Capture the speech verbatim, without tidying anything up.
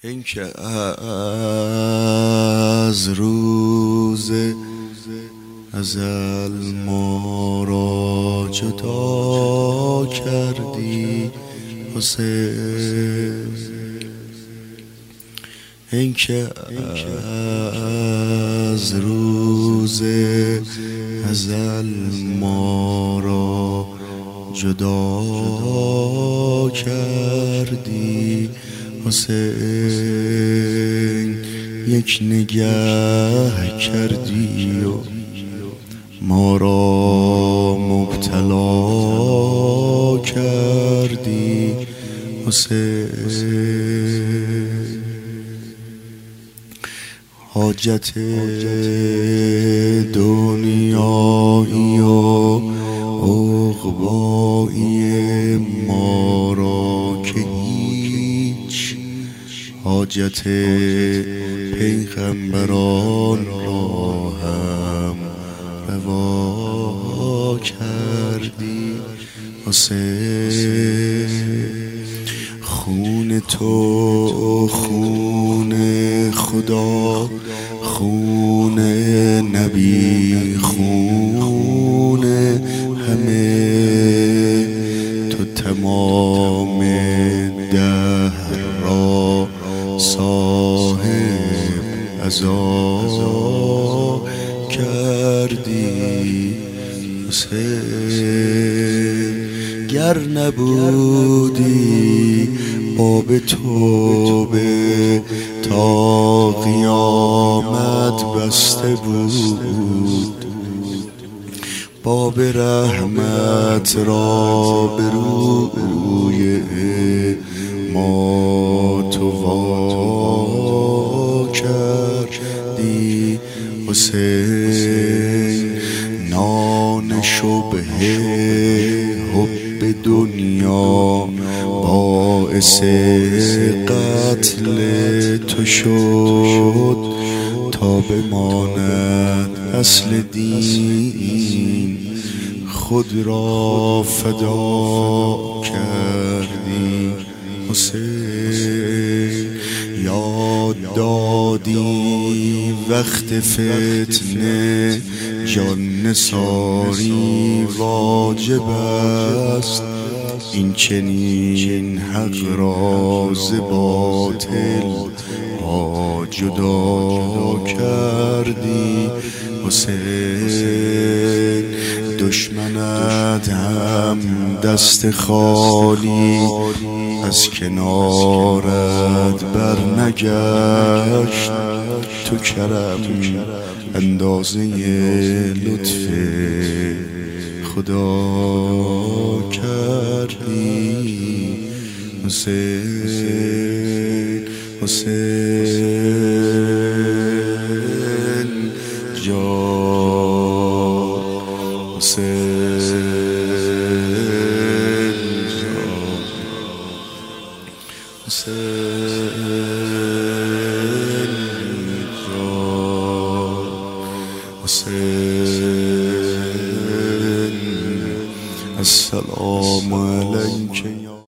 این که از روز ازل ما را جدا کردی حسین، این که از روز ازل ما را جدا کردی حسین، یک نگه کردی و ما را مبتلا کردی حسین. حاجت دنیایی و عقبایی ما را که هیچ، حاجت پیغمبران را هم روا کردی حسین. خون تو خون خدا، خون نبی، خون همه، تو تمام دهر را صاحب عزا کردی حسین. گر نبودی باب توبه تا قیامت بسته بود، باب رحمت را به روی ما تو وا کردی حسین. نان شبه حب دنیا باعث قتل تو شد، تا بماند اصل دین خود را فدا کردی حسین. یاد دادی وقت فتنه جان نثاری واجب است، این چنین حق را ز باطل ها جدا کردی حسین. دشمنت هم دست خالی از کنارت بر نگشت، تو کرم اندازه لطف خدا کردی حسین. حسین جان، حسین جان، حسین جان، حسین. السلام علیک